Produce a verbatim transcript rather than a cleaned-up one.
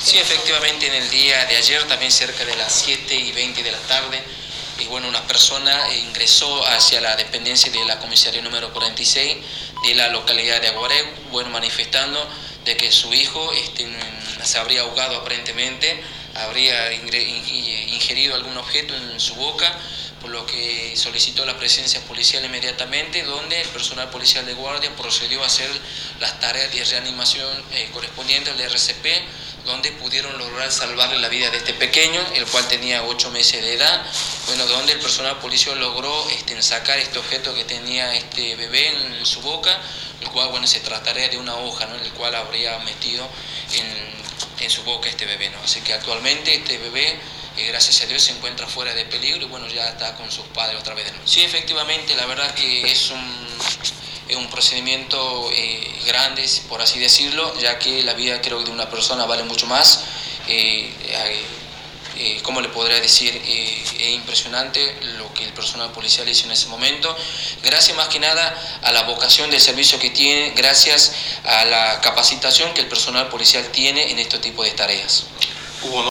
Sí, efectivamente en el día de ayer, también cerca de las siete y veinte de la tarde, y bueno, una persona ingresó hacia la dependencia de la comisaría número cuarenta y seis de la localidad de Aguaré, bueno, manifestando de que su hijo este, se habría ahogado aparentemente, habría ingerido algún objeto en su boca, por lo que solicitó la presencia policial inmediatamente, donde el personal policial de guardia procedió a hacer las tareas de reanimación eh, correspondientes al R C P, donde pudieron lograr salvarle la vida de este pequeño, el cual tenía ocho meses de edad, bueno, donde el personal policial logró este, sacar este objeto que tenía este bebé en su boca, el cual, bueno, se trataría de una hoja, ¿no?, en el cual habría metido en, en su boca este bebé, ¿no? Así que actualmente este bebé, eh, gracias a Dios, se encuentra fuera de peligro y bueno, ya está con sus padres otra vez de nuevo. Sí, efectivamente, la verdad que es un... es un procedimiento eh, grande, por así decirlo, ya que la vida, creo, de una persona vale mucho más. Eh, eh, eh, ¿Cómo le podría decir? Eh, es impresionante lo que el personal policial hizo en ese momento. Gracias más que nada a la vocación del servicio que tiene, gracias a la capacitación que el personal policial tiene en este tipo de tareas.